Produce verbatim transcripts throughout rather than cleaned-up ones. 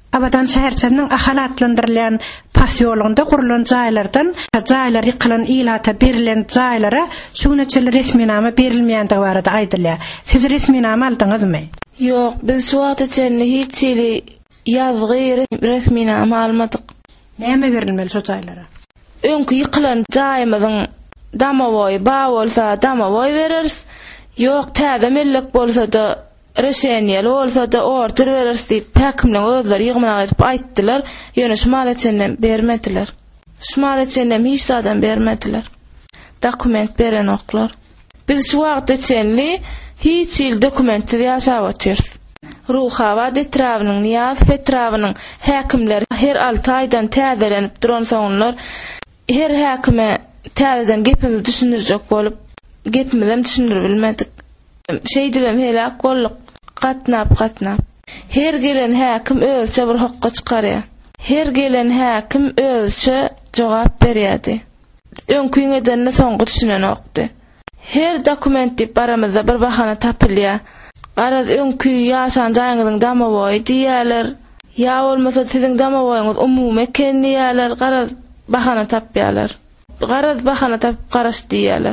Abadan şäherçäniň ahalatlandyrylýan pasiýolygynda gurulan jaýlardan jaýlar ýykylan ilata berilen jaýlara şuňaçyl resminama berilmeýändigi barada aýdylýar. Siz resminama aldyňyzmy? Ýok, biz şu wagta çenli hiç ýyly ýazgy resminama almadyk. Näme berilmeli şu jaýlara? Öňkü ýykylan jaýymyzyň damawoy ba bolsa damawoy bereriz. Ýok, täze mellek bolsa da reşeniyel bolsa da order bereriz diýip häkimler özleri ýygmana edip aýtdylar. Ýöne şumal etjenden bermediler. Şumal etjenden hiç adam bermediler. Dokument beren oklar. Biz şu wagta çenli hiç ýyl dokumentli ýaşap otyrys. Ruhava Detravynyň Niyaz Petrawynyň häkimleri her alty aýdan täzelenip duran soňlar her häkime täzeden gepimizi düşünürjek bolup gepimizden düşünür bilmedik. Şey diýem hele golluk gatnap gatnap. Her gelen häkim özçe bir hokka çykarýar. Her gelen häkim özçe jogap berýärdi. Öňküňeden soňky düşünen okdy. Her dokumenti baramyzda bir bahana tapylýar. Garaz öňkü ýaşan jaýyňyzyň damawoy diýerler. Ya bolmasa siziň damawoýuňyz umumy eken diýerler. Garaz bahana tapýarlar. Garaz bahana tapyp garaş diýerler.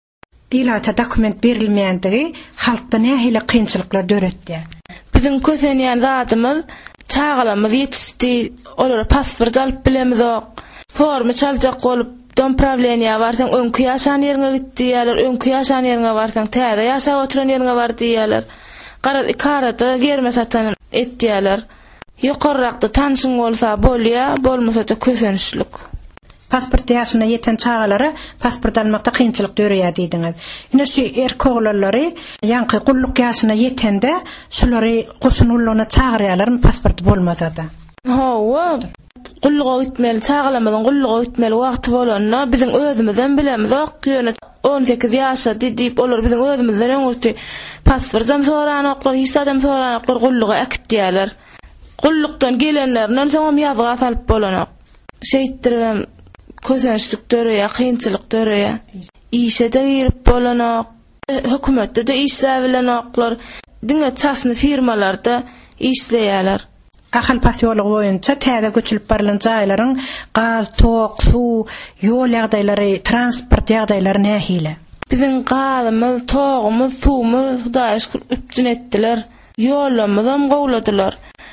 Dilata dokument berilmeýändigi halkda nähili kynçylyklar döretdi. Biziň kösenýän zatymyz çağalamyz ýetişdi. Olara pasport alyp bilemiz ok. Forma çaljak bolup don problemiýa barsaň öňkü ýaşan ýeriňe gitdi diýerler. Öňkü ýaşan ýeriňe barsaň täze ýaşap oturan ýeriňe bar diýerler. Garaz ikarata germe satan etdiýerler. Ýokarrakda tanşyň bolsa bolýa, bolmasa da kösenişlik. Pasport ýaşyna ýeten çağalara pasport almakda kynçylyk döreýär diýdiňiz. Ine şu erkoglary ýanky gulluk ýaşyna ýetende şulary goşunullygyna çağırýarlar, pasport bolmasa da. Hawa gulluga gitmeli, çağalamyň gulluga gitmeli wagty bolanda biziň özümizden bilemiz ok ýöne on sekiz ýaşa diýip olar biziň özümizden öňürti pasportdan soran oklar, hisadam soran oklar gulluga akitdiýerler. Gullukdan gelenlerden soňam ýazga salyp bolanok. Şeýtdirem kösençlik döreýär, kynçylyk döreýär. İşe-de girip bolanok, hökümetde de işläbilenoklar, diňe çasny firmalarda işleýärler. Ahal pasiýolygy boýunça täze göçülip barilen jaýlaryň gaz, tok, suw, ýol ýagdaýlary, transport ýagdaýlary nähile? Biziň gazymyz, togumyz, suwumyz Hudaýa şükür üpjün etdiler. Ýollarymyzam gowladylar.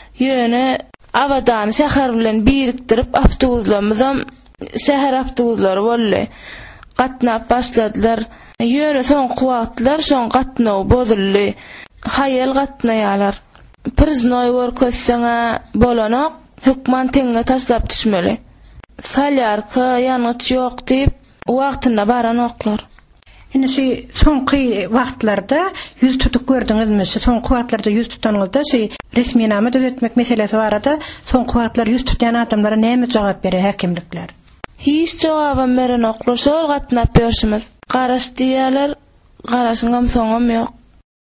Ýöne awadan şäher bilen birikdirip awtobuslarymyzam şäher awtobuslary boldy. Gatnap başladylar. Ýöne soňky wagtlar şoň gatnaw bozuldy. Haýal gatnaýarlar. Priznoy görkezseňe bolanok hükman teňe taşlap düşmeli. Salyarka ýanyç ýok diýip wagtynda baran oklar. Ine şu soňky wagtlarda ýüz tutup gördüňizmi? Şu soňky wagtlarda ýüz tutanyňyzda şu resminama döretmek meselesi barada soňky wagtlar ýüz tutýan adamlara näme jogap berer häkimlikler? Hiç jogabam beren oklar, şol gatnap ýörşimiz. Garaş diýerler, garaşyňam soňam ýok.